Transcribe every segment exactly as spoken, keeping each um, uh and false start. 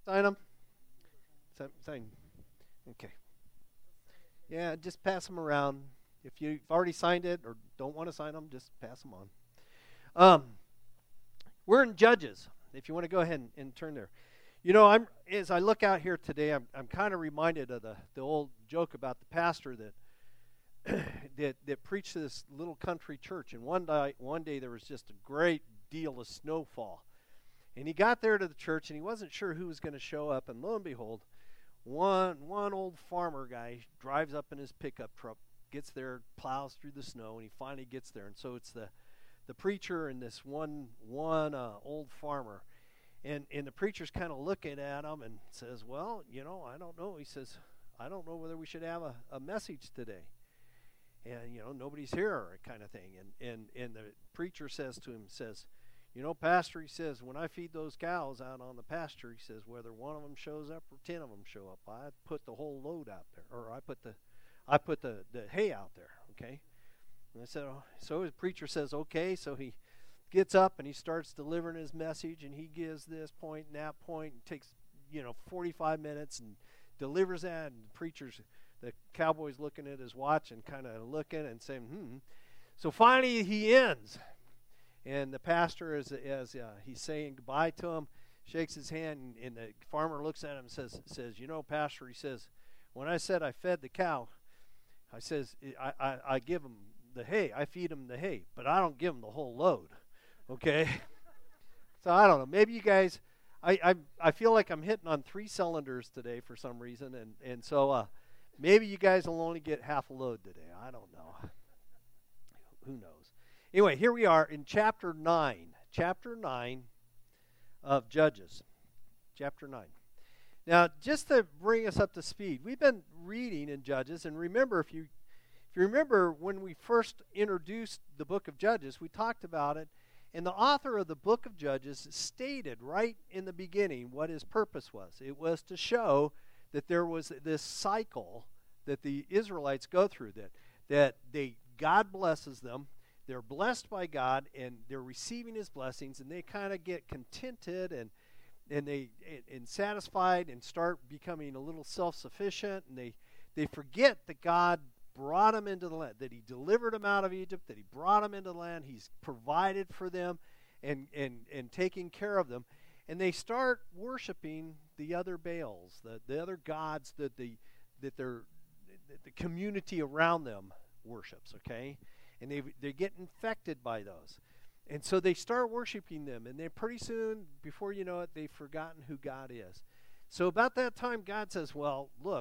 Sign them. Sign. sign. Okay. Yeah, just pass them around. If you've already signed it or don't want to sign them, just pass them on. Um, we're in Judges. If you want to go ahead and, and turn there. You know, I'm as I look out here today, I'm I'm kind of reminded of the, the old joke about the pastor that that that preached to this little country church. And one day, one day there was just a great deal of snowfall, and he got there to the church, and he wasn't sure who was going to show up. And lo and behold, one one old farmer guy drives up in his pickup truck, gets there, plows through the snow, and he finally gets there. And so it's the the preacher and this one one uh, old farmer. And and the preacher's kind of looking at him and says, well, you know, I don't know. He says, I don't know whether we should have a, a message today. And, you know, nobody's here kind of thing. And, and, and the preacher says to him, says, you know, pastor, he says, when I feed those cows out on the pasture, he says, whether one of them shows up or ten of them show up, I put the whole load out there. Or I put the I put the, the hay out there, okay? And I said, oh. So the preacher says, okay. So he gets up and he starts delivering his message, and he gives this point and that point and takes, you know, forty-five minutes and delivers that, and the preacher's, the cowboy's looking at his watch and kind of looking and saying, hmm. So finally he ends, and the pastor, as, as uh, he's saying goodbye to him, shakes his hand, and, and the farmer looks at him and says, says, you know, pastor, he says, when I said I fed the cow, I says, I, I, I give him the hay, I feed him the hay, but I don't give him the whole load. Okay, so I don't know. Maybe you guys, I, I I feel like I'm hitting on three cylinders today for some reason, and and so uh, maybe you guys will only get half a load today. I don't know. Who knows? Anyway, here we are in chapter nine. Chapter nine of Judges. Chapter nine. Now, just to bring us up to speed, we've been reading in Judges, and remember, if you if you remember when we first introduced the book of Judges, we talked about it. And the author of the book of Judges stated right in the beginning what his purpose was. It was to show that there was this cycle that the Israelites go through, that that they God blesses them, they're blessed by God, and they're receiving his blessings, and they kind of get contented and and they and, and satisfied and start becoming a little self-sufficient, and they they forget that God brought them into the land, that he delivered them out of Egypt, that he brought them into the land, he's provided for them and, and, and taking care of them. And they start worshiping the other Baals, the, the other gods that the that their that the community around them worships, okay? And they they get infected by those. And so they start worshiping them, and then pretty soon, before you know it, they've forgotten who God is. So about that time, God says, well, look,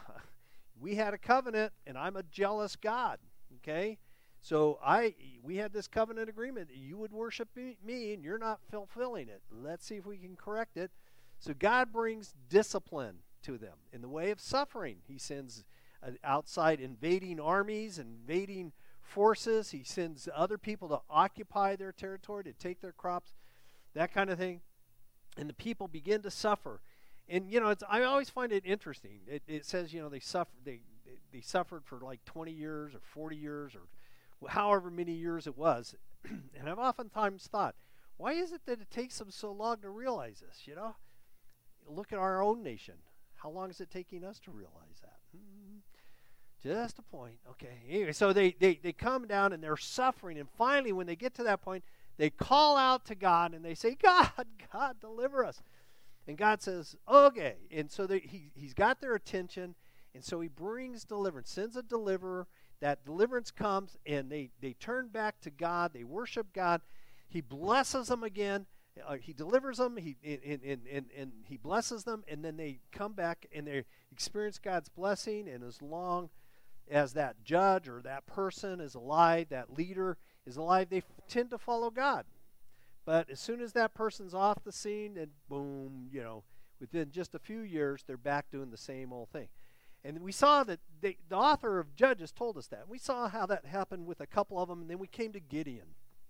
we had a covenant, and I'm a jealous God, okay? So I, we had this covenant agreement that you would worship me, me, and you're not fulfilling it. Let's see if we can correct it. So God brings discipline to them in the way of suffering. He sends uh, outside invading armies, invading forces. He sends other people to occupy their territory, to take their crops, that kind of thing. And the people begin to suffer. And, you know, it's, I always find it interesting. It, it says, you know, they suffered, they, they, they suffered for like twenty years or forty years or however many years it was. And I've oftentimes thought, why is it that it takes them so long to realize this, you know? Look at our own nation. How long is it taking us to realize that? Hmm. Just a point. Okay. Anyway, so they, they, they come down and they're suffering. And finally, when they get to that point, they call out to God and they say, God, God, deliver us. And God says, okay. And so they, he, he's got their attention, and so he brings deliverance, sends a deliverer. That deliverance comes, and they, they turn back to God. They worship God. He blesses them again. Uh, he delivers them, he, and, and, and, and he blesses them, and then they come back, and they experience God's blessing. And as long as that judge or that person is alive, that leader is alive, they f- tend to follow God. But as soon as that person's off the scene, and boom, you know, within just a few years, they're back doing the same old thing. And we saw that they, the author of Judges told us that. We saw how that happened with a couple of them, and then we came to Gideon.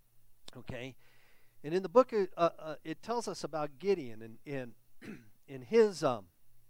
Okay? And in the book, uh, uh, it tells us about Gideon and in, in his um,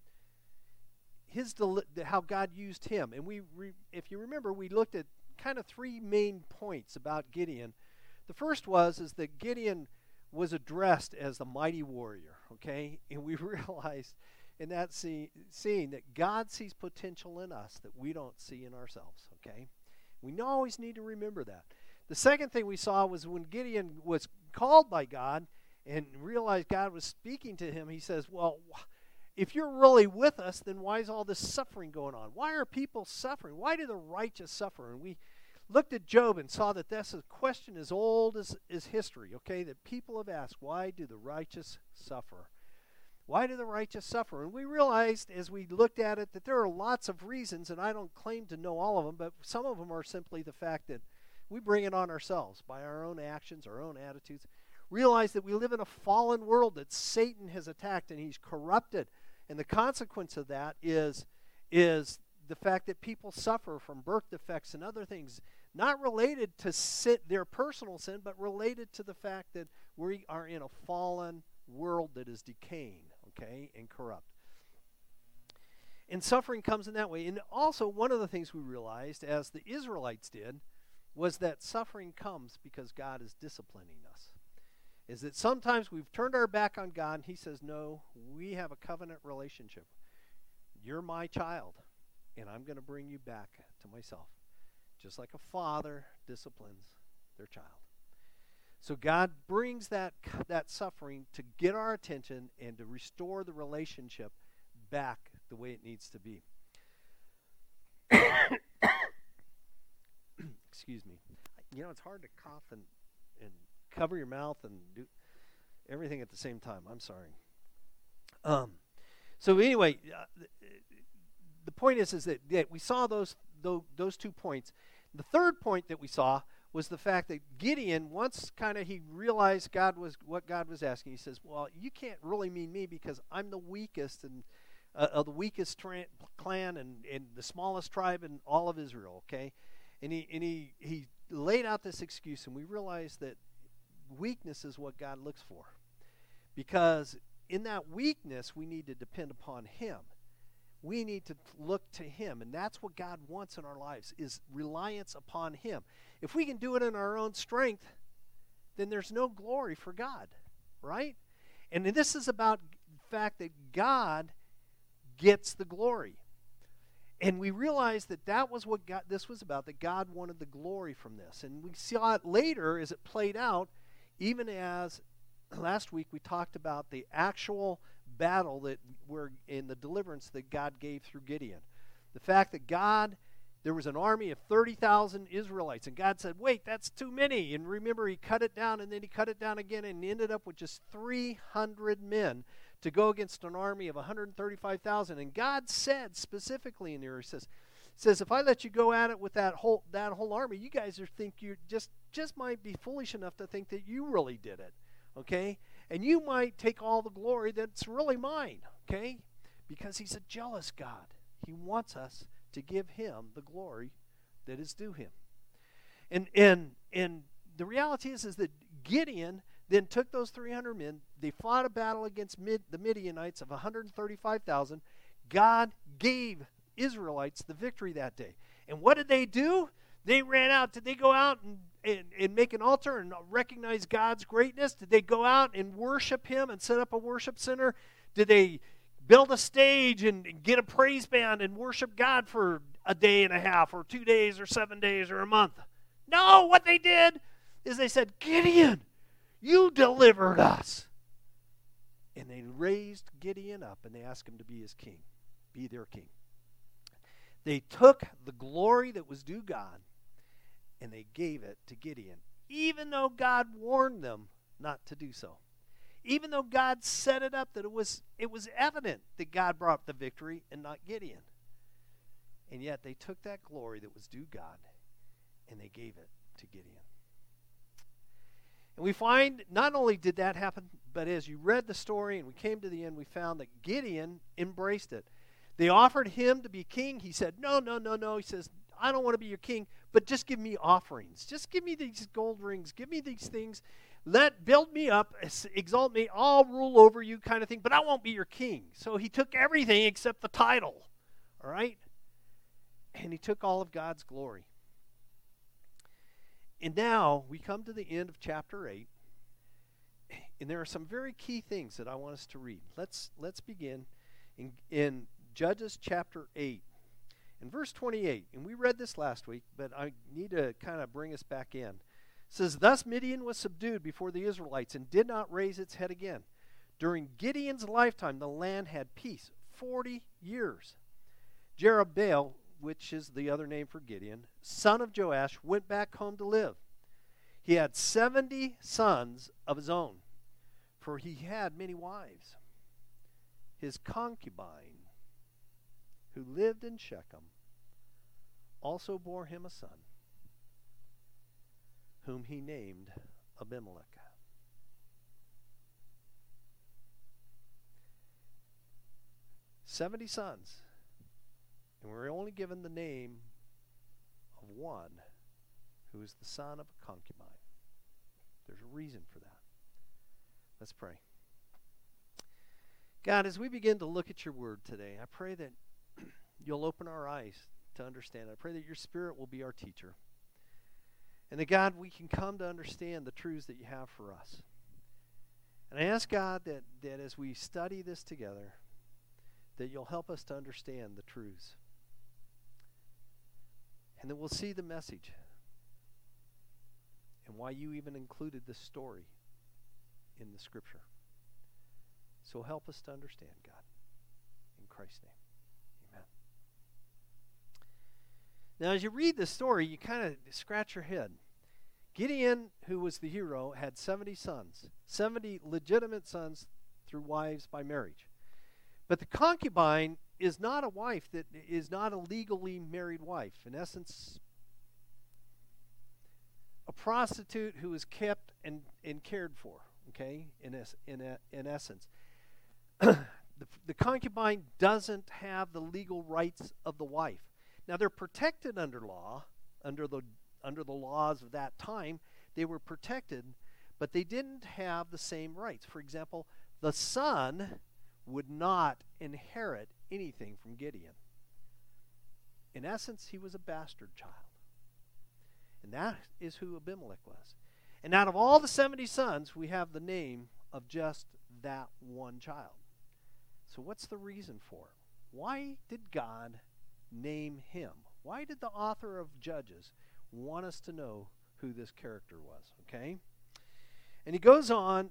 his deli- how God used him. And we, re- if you remember, we looked at kind of three main points about Gideon. The first was is that Gideon was addressed as the mighty warrior. okay? And we realized in that scene, scene that God sees potential in us that we don't see in ourselves, okay? We always need to remember that. The second thing we saw was when Gideon was called by God and realized God was speaking to him, he says, well, if you're really with us, then why is all this suffering going on? Why are people suffering? Why do the righteous suffer? And we looked at Job and saw that that's a question as old as, as history, okay, that people have asked, why do the righteous suffer? Why do the righteous suffer? And we realized as we looked at it that there are lots of reasons, and I don't claim to know all of them, but some of them are simply the fact that we bring it on ourselves by our own actions, our own attitudes. Realize that we live in a fallen world that Satan has attacked and he's corrupted. And the consequence of that is, is the fact that people suffer from birth defects and other things, not related to sin, their personal sin, but related to the fact that we are in a fallen world that is decaying, okay, and corrupt. And suffering comes in that way. And also, one of the things we realized, as the Israelites did, was that suffering comes because God is disciplining us. Is that sometimes we've turned our back on God, and he says, no, we have a covenant relationship. You're my child, and I'm going to bring you back to myself. Just like a father disciplines their child. So God brings that, that suffering to get our attention and to restore the relationship back the way it needs to be. Excuse me. You know, it's hard to cough and, and cover your mouth and do everything at the same time. I'm sorry. Um, so anyway, uh, the, the point is, is that, that we saw those, those those two points. The third point that we saw was the fact that Gideon, once kind of he realized God was what God was asking, he says, "Well, you can't really mean me because I'm the weakest and uh, of the weakest tra- clan and, and the smallest tribe in all of Israel." Okay. And he and he, he laid out this excuse, and we realized that weakness is what God looks for. Because in that weakness, we need to depend upon him. We need to look to him, and that's what God wants in our lives, is reliance upon him. If we can do it in our own strength, then there's no glory for God, right? And this is about the fact that God gets the glory. And we realized that that was what God, this was about, that God wanted the glory from this. And we saw it later as it played out, even as last week we talked about the actual battle that were in the deliverance that God gave through Gideon. The fact that God, there was an army of thirty thousand Israelites, and God said, wait, that's too many. And remember, he cut it down, and then he cut it down again, and ended up with just three hundred men to go against an army of one hundred thirty-five thousand. And God said specifically in there, he says, says, if I let you go at it with that whole that whole army, you guys are think you just just might be foolish enough to think that you really did it, okay? And you might take all the glory that's really mine, okay? Because he's a jealous God. He wants us to give him the glory that is due him. And and and the reality is is that Gideon then took those three hundred men. They fought a battle against Mid, the Midianites of one hundred thirty-five thousand. God gave Israelites the victory that day. And what did they do? They ran out. Did they go out and, and, and make an altar and recognize God's greatness? Did they go out and worship him and set up a worship center? Did they build a stage and, and get a praise band and worship God for a day and a half or two days or seven days or a month? No, what they did is they said, Gideon, you delivered us. And they raised Gideon up and they asked him to be his king, be their king. They took the glory that was due God and they gave it to Gideon, even though God warned them not to do so. Even though God set it up that it was it was evident that God brought the victory and not Gideon. And yet they took that glory that was due God and they gave it to Gideon. And we find not only did that happen, but as you read the story and we came to the end, we found that Gideon embraced it. They offered him to be king. He said, no, no, no, no. He says, I don't want to be your king, but just give me offerings. Just give me these gold rings. Give me these things. Let build me up, exalt me. I'll rule over you kind of thing, but I won't be your king. So he took everything except the title, all right? And he took all of God's glory. And now we come to the end of chapter eight. And there are some very key things that I want us to read. Let's let's begin in, in Judges chapter eight. In verse twenty-eight, and we read this last week, but I need to kind of bring us back in. It says, "Thus Midian was subdued before the Israelites and did not raise its head again. During Gideon's lifetime, the land had peace, forty years. Jerubbaal," which is the other name for Gideon, "son of Joash, went back home to live. He had seventy sons of his own, for he had many wives. His concubine, who lived in Shechem, also bore him a son, whom he named Abimelech." Seventy sons, and we're only given the name of one, who is the son of a concubine. There's a reason for that. Let's pray. God, as we begin to look at your word today, I pray that you'll open our eyes to understand. I pray that your Spirit will be our teacher. And that, God, we can come to understand the truths that you have for us. And I ask, God, that, that as we study this together, that you'll help us to understand the truths. And that we'll see the message and why you even included this story in the Scripture. So help us to understand, God. In Christ's name, amen. Now, as you read the story, you kind of scratch your head. Gideon, who was the hero, had seventy sons, seventy legitimate sons through wives by marriage. But the concubine is not a wife that is not a legally married wife. In essence, a prostitute who is kept and, and cared for, okay, in, es- in, a, in essence. the, the concubine doesn't have the legal rights of the wife. Now, they're protected under law, under the under the laws of that time. They were protected, but they didn't have the same rights. For example, the son would not inherit anything from Gideon. In essence, he was a bastard child. And that is who Abimelech was. And out of all the seventy sons, we have the name of just that one child. So what's the reason for it? Why did God name him? Why did the author of Judges want us to know who this character was? Okay? And he goes on,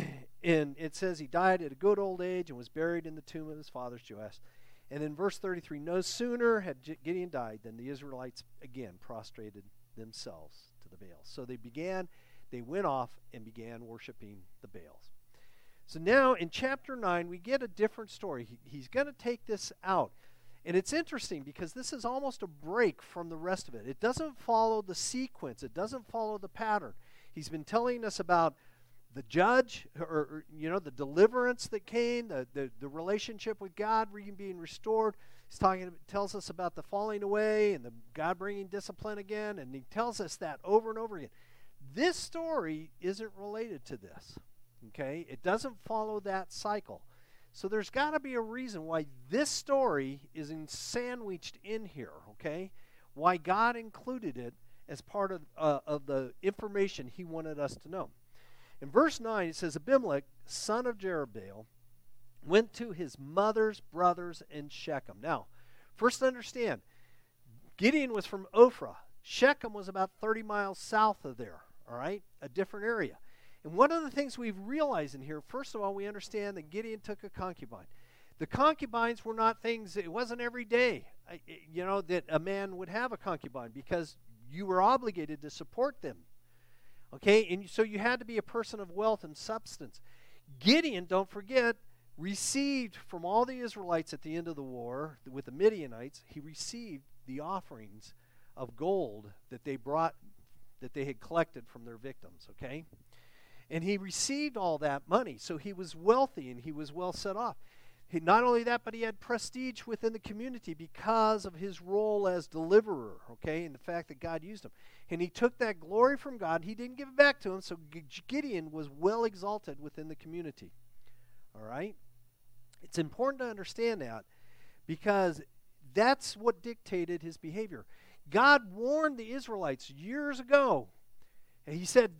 and it says he died at a good old age and was buried in the tomb of his father's Joash. And in verse thirty-three, no sooner had Gideon died than the Israelites again prostrated themselves to the Baals. So they began, they went off and began worshiping the Baals. So now in chapter nine, we get a different story. He, he's going to take this out. And it's interesting because this is almost a break from the rest of it. It doesn't follow the sequence. It doesn't follow the pattern. He's been telling us about the judge, or, or you know, the deliverance that came, the, the, the relationship with God being restored. He's talking, tells us about the falling away and the God bringing discipline again, and he tells us that over and over again. This story isn't related to this, okay? It doesn't follow that cycle. So there's got to be a reason why this story is in sandwiched in here, okay? Why God included it as part of, uh, of the information he wanted us to know. In verse nine, it says, Abimelech, son of Jerubbaal, went to his mother's brothers in Shechem. Now, first understand, Gideon was from Ophrah. Shechem was about thirty miles south of there, all right? A different area. And one of the things we've realized in here, first of all, we understand that Gideon took a concubine. The concubines were not things, it wasn't every day, you know, that a man would have a concubine because you were obligated to support them. Okay, and so you had to be a person of wealth and substance. Gideon, don't forget, received from all the Israelites at the end of the war with the Midianites, he received the offerings of gold that they brought, that they had collected from their victims, okay? And he received all that money, so he was wealthy and he was well set off. He, not only that, but he had prestige within the community because of his role as deliverer, okay, and the fact that God used him. And he took that glory from God. He didn't give it back to him, so Gideon was well exalted within the community, all right? It's important to understand that because that's what dictated his behavior. God warned the Israelites years ago. And he said, don't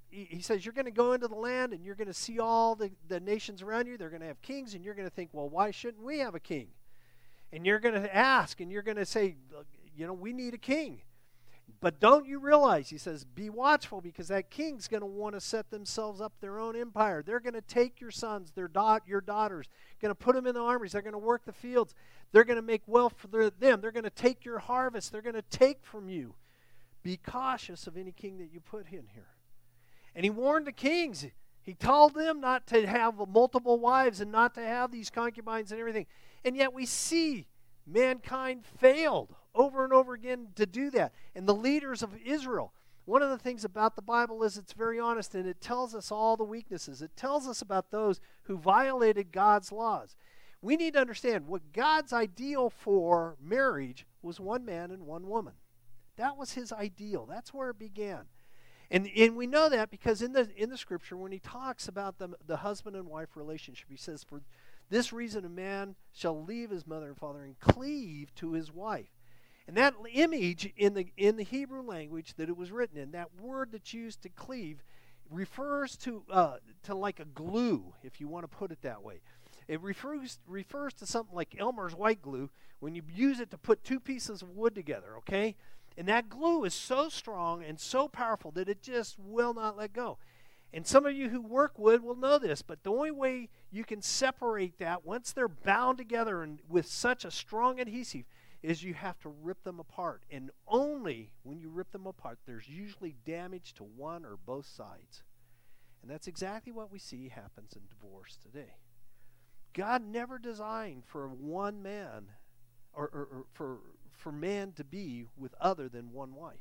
he, he says, you're going to go into the land and you're going to see all the, the nations around you. They're going to have kings, and you're going to think, well, why shouldn't we have a king? And you're going to ask, and you're going to say, you know, we need a king. But don't you realize, he says, be watchful, because that king's going to want to set themselves up their own empire. They're going to take your sons, their da- your daughters, going to put them in the armies. They're going to work the fields. They're going to make wealth for their, them. They're going to take your harvest. They're going to take from you. Be cautious of any king that you put in here. And he warned the kings. He told them not to have multiple wives and not to have these concubines and everything. And yet we see mankind failed over and over again to do that. And the leaders of Israel, one of the things about the Bible is it's very honest, and it tells us all the weaknesses. It tells us about those who violated God's laws. We need to understand what God's ideal for marriage was one man and one woman. That was his ideal. That's where it began. And, and we know that because in the in the scripture, when he talks about the, the husband and wife relationship, he says, for this reason a man shall leave his mother and father and cleave to his wife. And that image in the in the Hebrew language that it was written in, that word that's used to cleave, refers to uh, to like a glue, if you want to put it that way. It refers refers to something like Elmer's white glue when you use it to put two pieces of wood together, okay? And that glue is so strong and so powerful that it just will not let go. And some of you who work wood will know this, but the only way you can separate that once they're bound together and with such a strong adhesive is you have to rip them apart. And only when you rip them apart, there's usually damage to one or both sides. And that's exactly what we see happens in divorce today. God never designed for one man or, or, or for, for man to be with other than one wife.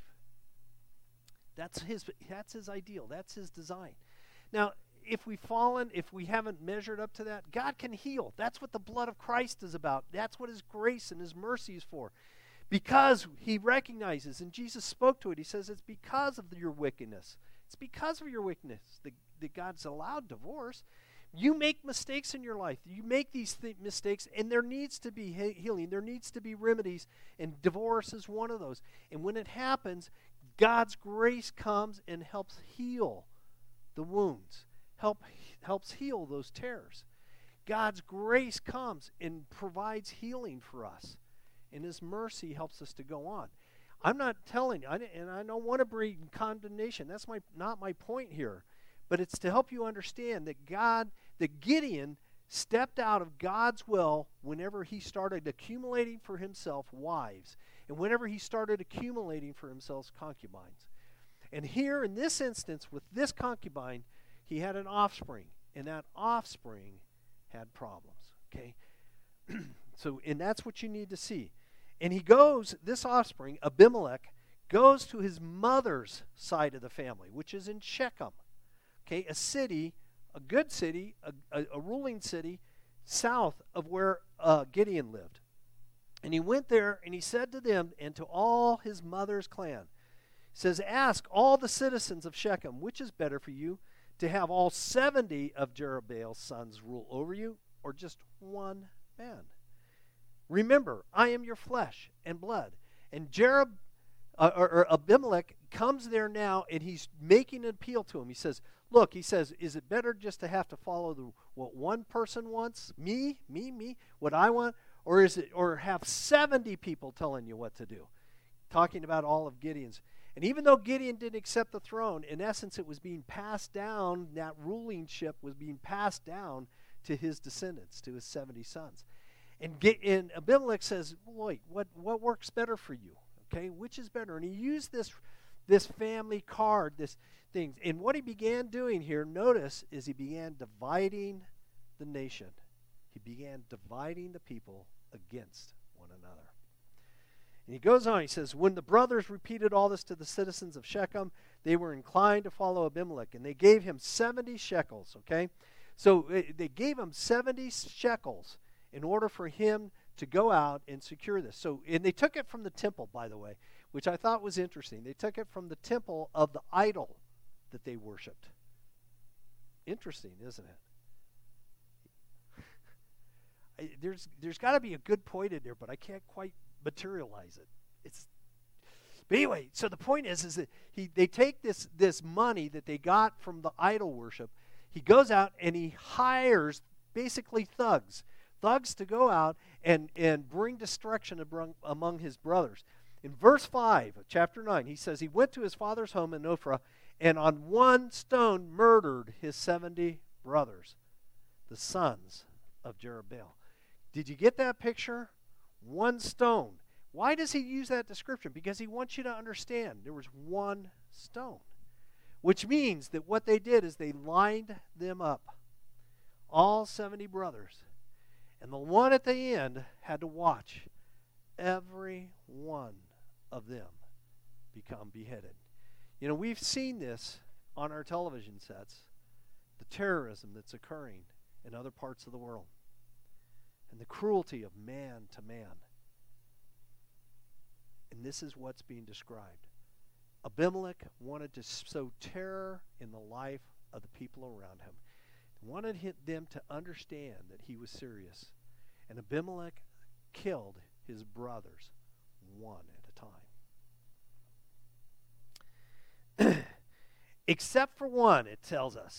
That's his, that's his ideal. That's his design. Now, if we've fallen, if we haven't measured up to that, God can heal. That's what the blood of Christ is about. That's what his grace and his mercy is for. Because he recognizes, and Jesus spoke to it, he says it's because of your wickedness. It's because of your wickedness that, that God's allowed divorce. You make mistakes in your life. You make these th- mistakes, and there needs to be he- healing. There needs to be remedies, and divorce is one of those. And when it happens, God's grace comes and helps heal the wounds, help helps heal those tears. God's grace comes and provides healing for us, and his mercy helps us to go on. I'm not telling you, I, and I don't want to bring condemnation. That's my not my point here, but it's to help you understand that God, that Gideon stepped out of God's will whenever he started accumulating for himself wives. And whenever he started accumulating for himself concubines. And here in this instance, with this concubine, he had an offspring. And that offspring had problems. Okay? So, and that's what you need to see. And he goes, this offspring, Abimelech, goes to his mother's side of the family, which is in Shechem. Okay? A city, a good city, a, a, a ruling city, south of where uh, Gideon lived. And he went there, and he said to them and to all his mother's clan, he says, ask all the citizens of Shechem, which is better for you, to have all seventy of Jerubbaal's sons rule over you, or just one man? Remember, I am your flesh and blood. And Jerub, uh, or, or Abimelech comes there now, and he's making an appeal to him. He says, look, he says, is it better just to have to follow the, what one person wants? Me, me, me, what I want? Or is it, or have seventy people telling you what to do? Talking about all of Gideon's. And even though Gideon didn't accept the throne, in essence it was being passed down, that rulingship was being passed down to his descendants, to his seventy sons. And, get, and Abimelech says, wait, what, what works better for you? Okay, which is better? And he used this, this family card, this thing. And what he began doing here, notice, is he began dividing the nation. He began dividing the people against one another. And he goes on, he says, when the brothers repeated all this to the citizens of Shechem, they were inclined to follow Abimelech, and they gave him seventy shekels, okay? So uh, they gave him seventy shekels in order for him to go out and secure this. So, and they took it from the temple, by the way, which I thought was interesting. They took it from the temple of the idol that they worshipped. Interesting, isn't it? I, there's there's got to be a good point in there, but I can't quite materialize it. It's But anyway, so the point is, is that he they take this this money that they got from the idol worship. He goes out and he hires basically thugs, thugs to go out and and bring destruction among, among his brothers. In verse five of chapter nine, he says he went to his father's home in Ophrah, and on one stone murdered his seventy brothers, the sons of Jerubbaal. Did you get that picture? One stone. Why does he use that description? Because he wants you to understand there was one stone. Which means that what they did is they lined them up. All seventy brothers. And the one at the end had to watch every one of them become beheaded. You know, we've seen this on our television sets. The terrorism that's occurring in other parts of the world. And the cruelty of man to man. And this is what's being described. Abimelech wanted to sow terror in the life of the people around him. He wanted him, them to understand that he was serious. And Abimelech killed his brothers one at a time. Except for one, it tells us.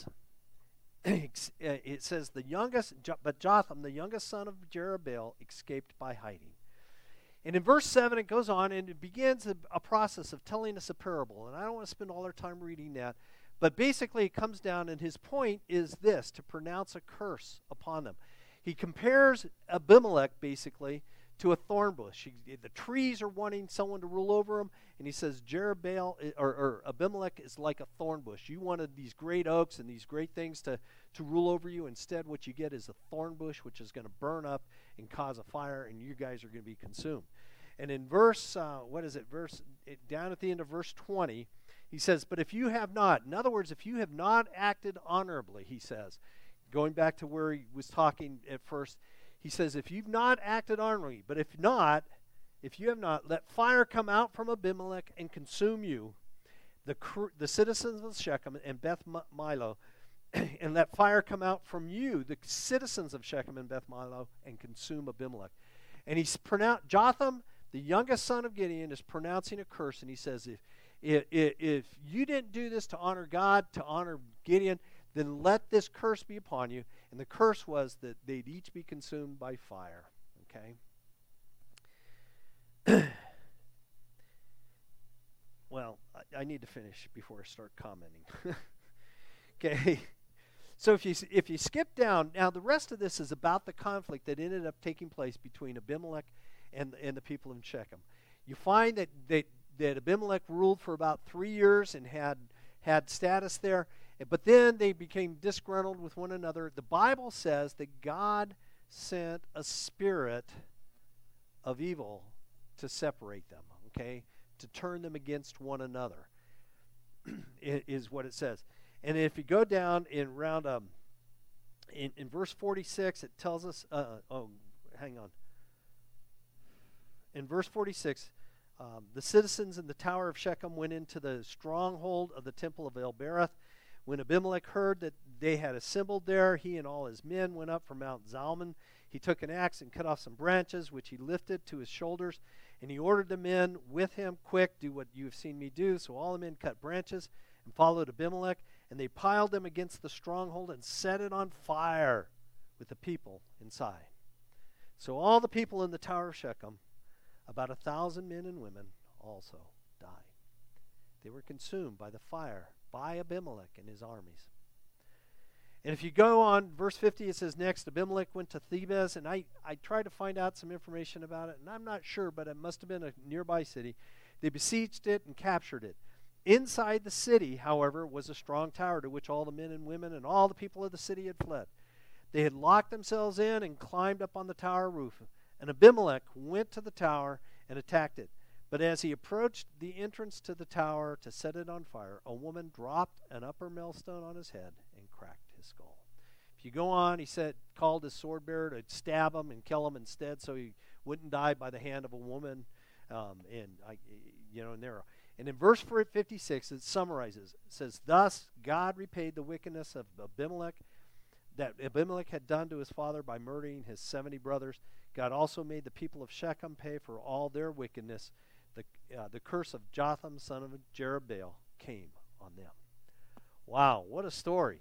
It says the youngest, but Jotham, the youngest son of Jerubbaal, escaped by hiding. And in verse seven, it goes on and it begins a, a process of telling us a parable. And I don't want to spend all our time reading that. But basically, it comes down, and his point is this, to pronounce a curse upon them. He compares Abimelech, basically, to a thorn bush. He, the trees are wanting someone to rule over them, and he says Jerubbaal, or, or Abimelech is like a thorn bush. You wanted these great oaks and these great things to, to rule over you. Instead, what you get is a thorn bush, which is going to burn up and cause a fire, and you guys are going to be consumed. And in verse, uh, what is it, verse it, down at the end of verse twenty, he says, but if you have not, in other words, if you have not acted honorably, he says, going back to where he was talking at first, he says, if you've not acted honorably, but if not, if you have not, let fire come out from Abimelech and consume you, the cr- the citizens of Shechem and Beth Milo, and let fire come out from you, the citizens of Shechem and Beth Milo, and consume Abimelech. And he's pronounced, Jotham, the youngest son of Gideon, is pronouncing a curse, and he says, if, if, if you didn't do this to honor God, to honor Gideon, then let this curse be upon you. And the curse was that they'd each be consumed by fire. Okay? Well, I, I need to finish before I start commenting. Okay? So if you if you skip down, now the rest of this is about the conflict that ended up taking place between Abimelech and, and the people in Shechem. You find that, that, that Abimelech ruled for about three years and had had status there. But then they became disgruntled with one another. The Bible says that God sent a spirit of evil to separate them, okay? To turn them against one another is what it says. And if you go down in round, um, in, in verse forty-six, it tells us, uh, oh, hang on. In verse forty-six, um, the citizens in the tower of Shechem went into the stronghold of the temple of El-Berith. When Abimelech heard that they had assembled there, he and all his men went up from Mount Zalmon. He took an axe and cut off some branches, which he lifted to his shoulders, and he ordered the men with him, quick, do what you have seen me do. So all the men cut branches and followed Abimelech, and they piled them against the stronghold and set it on fire with the people inside. So all the people in the tower of Shechem, about a thousand men and women, also died. They were consumed by the fire, by Abimelech and his armies. And if you go on, verse fifty, it says, next, Abimelech went to Thebez, and I, I tried to find out some information about it, and I'm not sure, but it must have been a nearby city. They besieged it and captured it. Inside the city, however, was a strong tower to which all the men and women and all the people of the city had fled. They had locked themselves in and climbed up on the tower roof. And Abimelech went to the tower and attacked it. But as he approached the entrance to the tower to set it on fire, a woman dropped an upper millstone on his head and cracked his skull. If you go on, he said, called his sword bearer to stab him and kill him instead, so he wouldn't die by the hand of a woman. Um, and I, you know, and there. And in verse fifty-six, it summarizes. It says, "Thus God repaid the wickedness of Abimelech that Abimelech had done to his father by murdering his seventy brothers. God also made the people of Shechem pay for all their wickedness. the, uh, the curse of Jotham, son of Jerubbaal, came on them. Wow, what a story.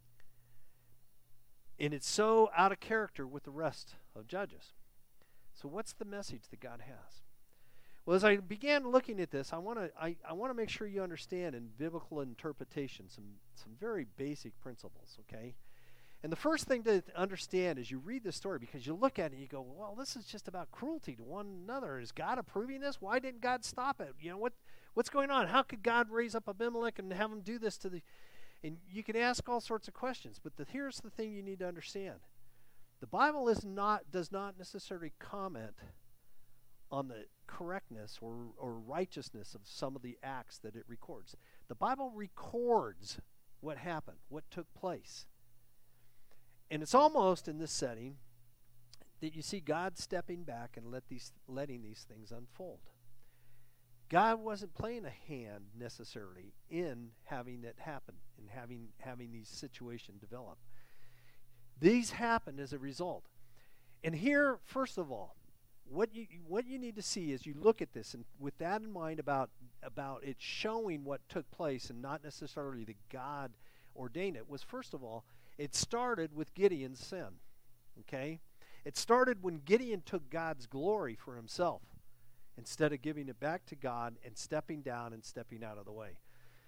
And it's so out of character with the rest of Judges. So what's the message that God has? Well, as I began looking at this, I want to I, I want to make sure you understand in biblical interpretation some, some very basic principles, okay? And the first thing to understand is you read the story, because you look at it and you go, well, this is just about cruelty to one another. Is God approving this? Why didn't God stop it? You know, what what's going on? How could God raise up Abimelech and have him do this to the... And you can ask all sorts of questions, but the, here's the thing you need to understand. The Bible is not does not necessarily comment on the correctness or, or righteousness of some of the acts that it records. The Bible records what happened, what took place. And it's almost in this setting that you see God stepping back and let these letting these things unfold. God wasn't playing a hand necessarily in having it happen, in having having these situations develop. These happened as a result. And here, first of all, what you what you need to see is you look at this, and with that in mind about about it showing what took place and not necessarily that God ordained it, was first of all, it started with Gideon's sin. Okay? It started when Gideon took God's glory for himself, instead of giving it back to God and stepping down and stepping out of the way.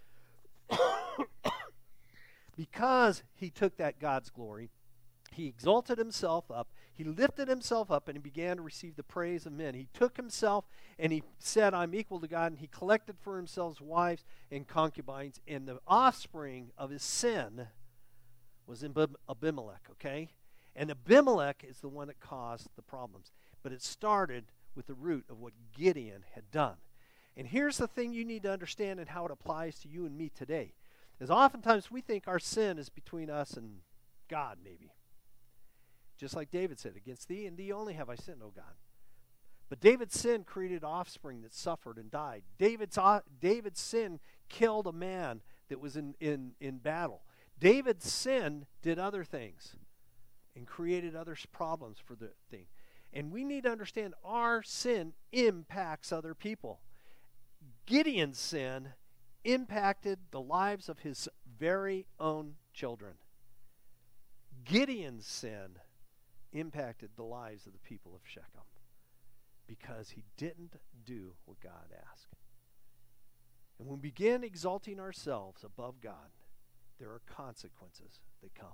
Because he took that God's glory, he exalted himself up, he lifted himself up, and he began to receive the praise of men. He took himself and he said, I'm equal to God, and he collected for himself wives and concubines, and the offspring of his sin was Abimelech, okay? And Abimelech is the one that caused the problems. But it started with the root of what Gideon had done. And here's the thing you need to understand and how it applies to you and me today. Is oftentimes we think our sin is between us and God, maybe. Just like David said, against thee and thee only have I sinned, O God. But David's sin created offspring that suffered and died. David's, uh, David's sin killed a man that was in, in, in battle. David's sin did other things and created other problems for the thing. And we need to understand our sin impacts other people. Gideon's sin impacted the lives of his very own children. Gideon's sin impacted the lives of the people of Shechem because he didn't do what God asked. And when we begin exalting ourselves above God, there are consequences that come.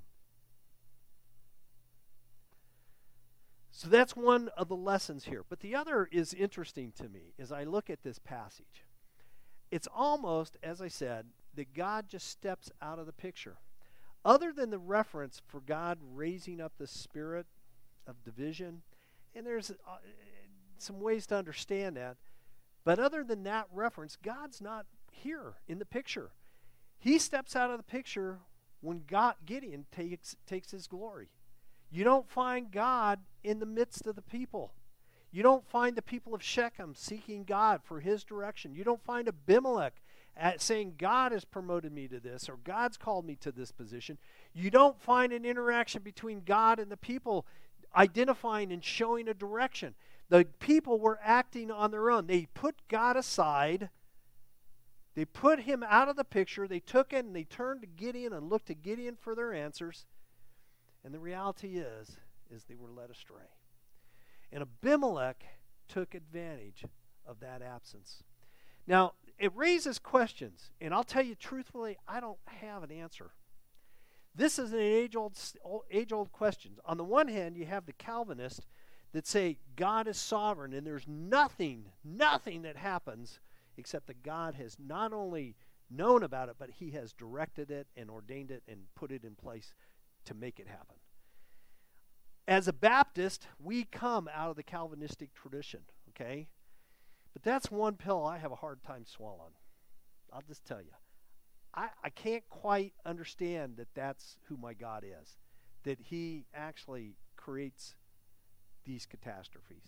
So that's one of the lessons here. But the other is interesting to me as I look at this passage. It's almost, as I said, that God just steps out of the picture. Other than the reference for God raising up the spirit of division, and there's uh, some ways to understand that, but other than that reference, God's not here in the picture. He steps out of the picture when God, Gideon takes, takes his glory. You don't find God in the midst of the people. You don't find the people of Shechem seeking God for his direction. You don't find Abimelech at saying, God has promoted me to this, or God's called me to this position. You don't find an interaction between God and the people identifying and showing a direction. The people were acting on their own. They put God aside. They put him out of the picture. They took it and they turned to Gideon and looked to Gideon for their answers. And the reality is, is they were led astray. And Abimelech took advantage of that absence. Now, it raises questions, and I'll tell you truthfully, I don't have an answer. This is an age-old, age-old question. On the one hand, you have the Calvinists that say God is sovereign, and there's nothing, nothing that happens except that God has not only known about it, but he has directed it and ordained it and put it in place to make it happen. As a Baptist, we come out of the Calvinistic tradition, okay? But that's one pill I have a hard time swallowing. I'll just tell you. I, I can't quite understand that that's who my God is, that he actually creates these catastrophes.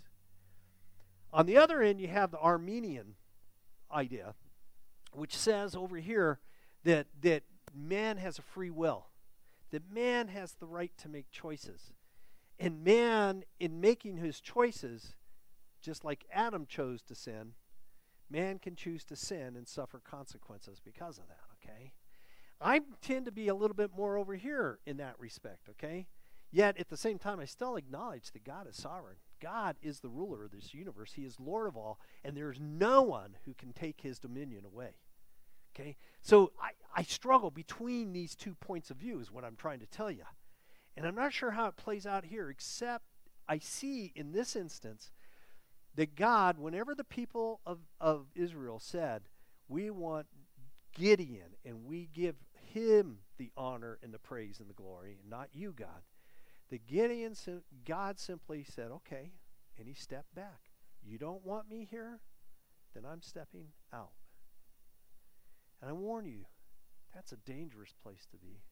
On the other end, you have the Arminian idea, which says over here that, that man has a free will, that man has the right to make choices. And man, in making his choices, just like Adam chose to sin, man can choose to sin and suffer consequences because of that, okay? I tend to be a little bit more over here in that respect, okay? Yet, at the same time, I still acknowledge that God is sovereign. God is the ruler of this universe. He is Lord of all, and there's no one who can take his dominion away. Okay? So I, I struggle between these two points of view is what I'm trying to tell you. And I'm not sure how it plays out here, except I see in this instance that God, whenever the people of, of Israel said, we want Gideon, and we give him the honor and the praise and the glory, and not you, God, the Gideon, God simply said, okay, and he stepped back. You don't want me here? Then I'm stepping out. And I warn you, that's a dangerous place to be.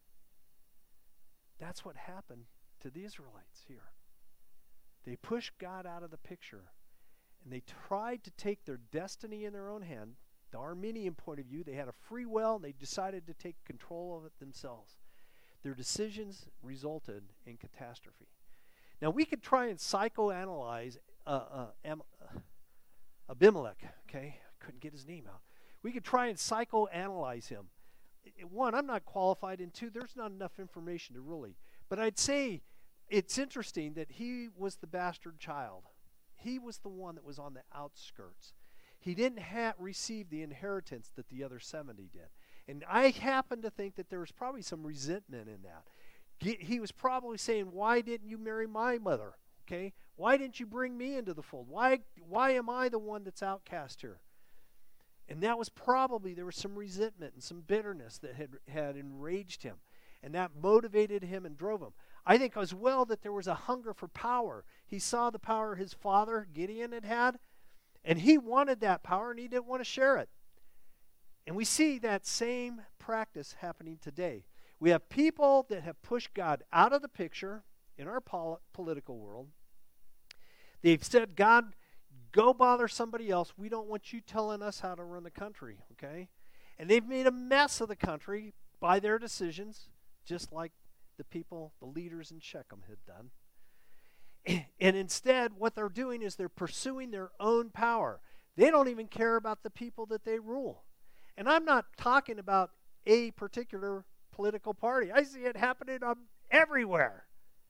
That's what happened to the Israelites here. They pushed God out of the picture, and they tried to take their destiny in their own hand. The Arminian point of view, they had a free will, and they decided to take control of it themselves. Their decisions resulted in catastrophe. Now, we could try and psychoanalyze uh, uh, Am- uh, Abimelech, okay? I couldn't get his name out. We could try and psychoanalyze him. One, I'm not qualified, and two, there's not enough information to really. But I'd say it's interesting that he was the bastard child. He was the one that was on the outskirts. He didn't ha- receive the inheritance that the other seventy did. And I happen to think that there was probably some resentment in that. He was probably saying, why didn't you marry my mother? Okay? Why didn't you bring me into the fold? Why, why am I the one that's outcast here? And that was probably, there was some resentment and some bitterness that had, had enraged him. And that motivated him and drove him. I think as well that there was a hunger for power. He saw the power his father, Gideon, had had. And he wanted that power, and he didn't want to share it. And we see that same practice happening today. We have people that have pushed God out of the picture in our pol- political world. They've said, God, go bother somebody else. We don't want you telling us how to run the country, okay? And they've made a mess of the country by their decisions, just like the people, the leaders in Shechem had done. And instead, what they're doing is they're pursuing their own power. They don't even care about the people that they rule. And I'm not talking about a particular political party. I see it happening um, everywhere.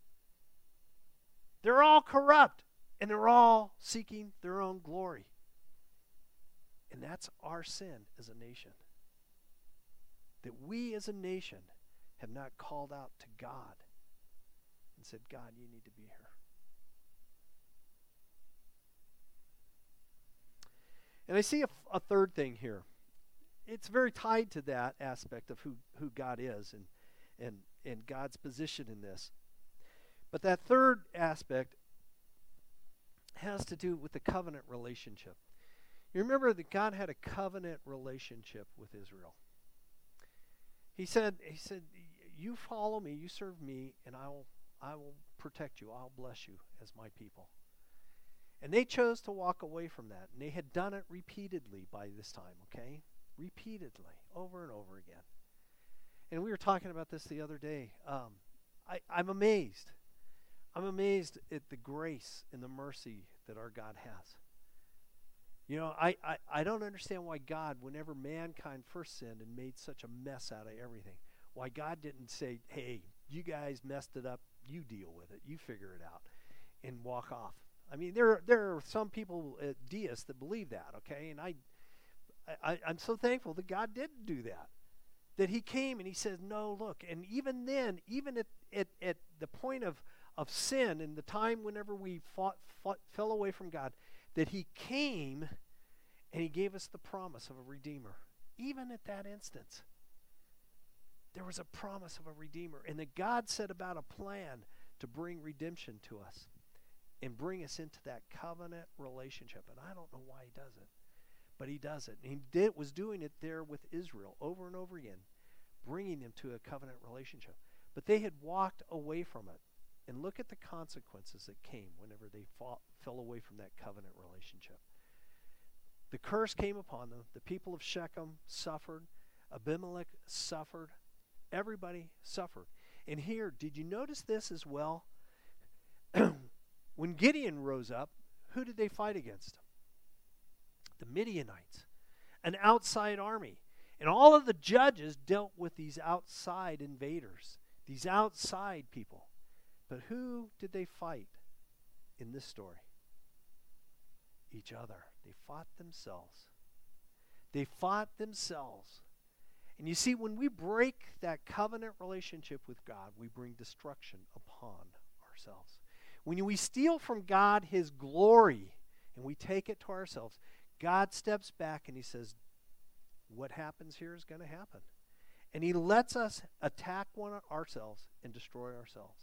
They're all corrupt, and they're all seeking their own glory. And that's our sin as a nation. That we as a nation have not called out to God and said, God, you need to be here. And I see a, a third thing here. It's very tied to that aspect of who, who God is and, and, and God's position in this. But that third aspect has to do with the covenant relationship. You remember that God had a covenant relationship with Israel. He said, he said, you follow me, you serve me, and I will, I will protect you. I'll bless you as my people. And they chose to walk away from that. And they had done it repeatedly by this time, okay? Repeatedly, over and over again. And we were talking about this the other day. Um, I, I'm amazed. I'm amazed at the grace and the mercy that our God has. You know, I, I, I don't understand why God, whenever mankind first sinned and made such a mess out of everything, why God didn't say, hey, you guys messed it up, you deal with it, you figure it out, and walk off. I mean, there, there are some people, uh, deists, that believe that, okay? And I, I, I'm so thankful that God didn't do that. That he came and he said, no, look. And even then, even at, at, at the point of, of sin and the time whenever we fought, fought, fell away from God, that he came and he gave us the promise of a Redeemer. Even at that instance, there was a promise of a Redeemer. And that God set about a plan to bring redemption to us and bring us into that covenant relationship. And I don't know why he does it. But he does it. And he did, was doing it there with Israel over and over again, bringing them to a covenant relationship. But they had walked away from it. And look at the consequences that came whenever they fought, fell away from that covenant relationship. The curse came upon them. The people of Shechem suffered. Abimelech suffered. Everybody suffered. And here, did you notice this as well? When Gideon rose up, who did they fight against? the Midianites, an outside army. And all of the judges dealt with these outside invaders, these outside people. But who did they fight in this story? Each other. They fought themselves. They fought themselves. And you see, when we break that covenant relationship with God, we bring destruction upon ourselves. When we steal from God his glory and we take it to ourselves, God steps back and he says, what happens here is going to happen. And he lets us attack one of ourselves and destroy ourselves.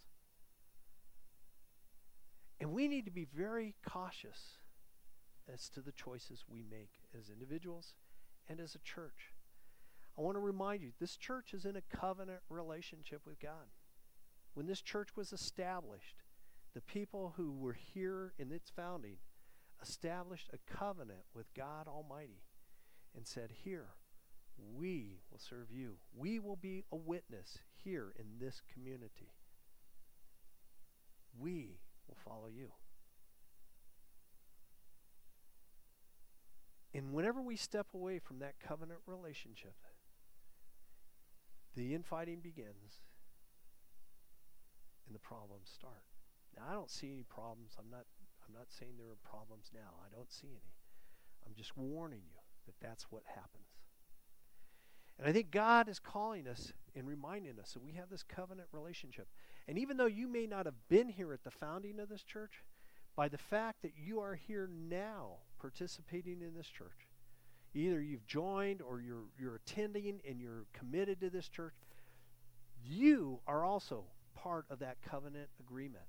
And we need to be very cautious as to the choices we make as individuals and as a church. I want to remind you, this church is in a covenant relationship with God. When this church was established, the people who were here in its founding established a covenant with God Almighty and said, here, we will serve you. We will be a witness here in this community. We will follow you. And whenever we step away from that covenant relationship, the infighting begins and the problems start. Now, I don't see any problems. I'm not I'm not saying there are problems now. I don't see any. I'm just warning you that that's what happens. And I think God is calling us and reminding us that we have this covenant relationship. And even though you may not have been here at the founding of this church, by the fact that you are here now participating in this church, either you've joined or you're you're attending and you're committed to this church, you are also part of that covenant agreement.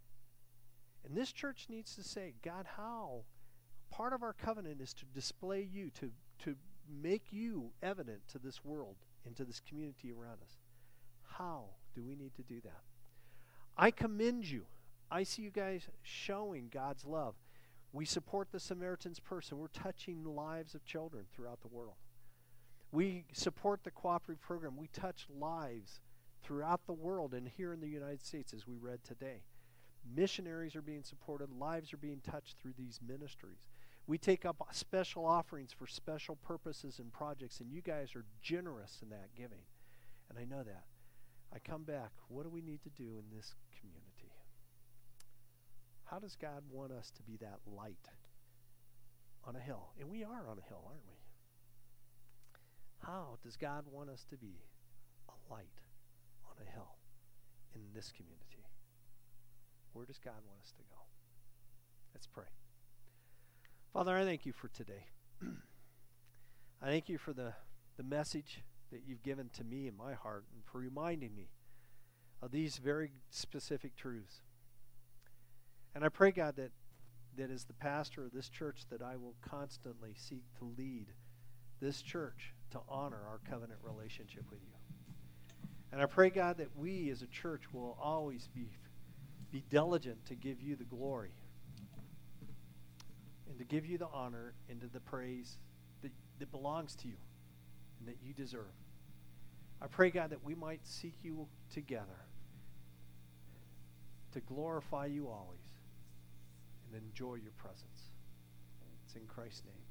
And this church needs to say, God, how? Part of our covenant is to display you, to, to make you evident to this world and to this community around us. How do we need to do that? I commend you. I see you guys showing God's love. We support the Samaritan's Purse, and we're touching the lives of children throughout the world. We support the cooperative program. We touch lives throughout the world and here in the United States, as we read today. Missionaries are being supported. Lives are being touched through these ministries. We take up special offerings for special purposes and projects, and you guys are generous in that giving. And I know that. I come back. What do we need to do in this community? How does God want us to be that light on a hill? And we are on a hill, aren't we? How does God want us to be a light on a hill in this community? Where does God want us to go? Let's pray. Father, I thank you for today. I thank you for the, the message that you've given to me in my heart and for reminding me of these very specific truths. And I pray, God, that, that as the pastor of this church, that I will constantly seek to lead this church to honor our covenant relationship with you. And I pray, God, that we as a church will always be Be diligent to give you the glory and to give you the honor and to the praise that, that belongs to you and that you deserve. I pray, God, that we might seek you together to glorify you always and enjoy your presence. It's in Christ's name.